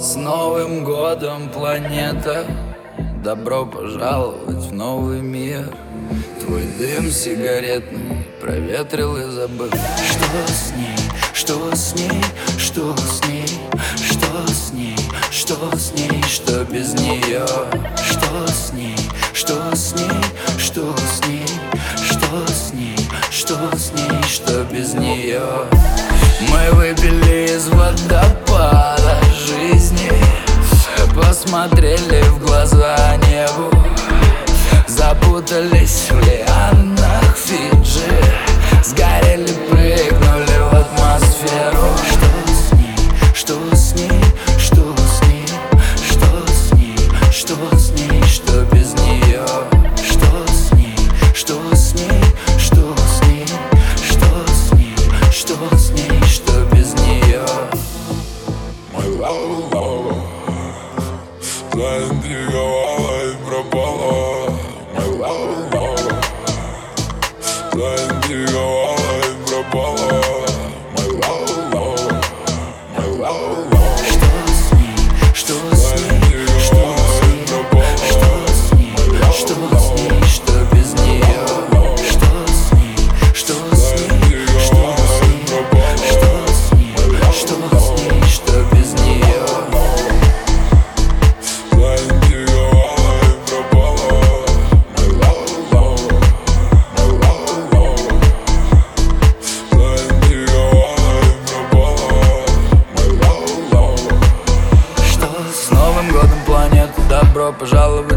С Новым годом, планета! Добро пожаловать в новый мир. Твой дым сигаретный проветрил и забыл. Что с ней, что с ней, что с ней, что с ней, что с ней, что без нее? Что с ней, что с ней, что с ней, что с ней, что с ней, что без нее? Мы выпили из водопада жизни, посмотрели в глаза небу, запутались в лианах Фиджи, сгорели, прыгнули в атмосферу. Что с ней, что с ней, что с ней, что с ней, что с ней, что без нее? Что с ней, что с ней, что с ней, что с ней, что с ней, что без нее? Заинтриговала и пропала. Заинтриговала и пропала. Что с ней, что с ней, что с ней, что с ней, что с ней, что без нее? Что с ней, что с ней, что с ней, что с ней, что с ней, что без нее? Заинтриговала и пропала. Заинтриговала и пропала. Что с Новым годом, планета! Добро пожаловать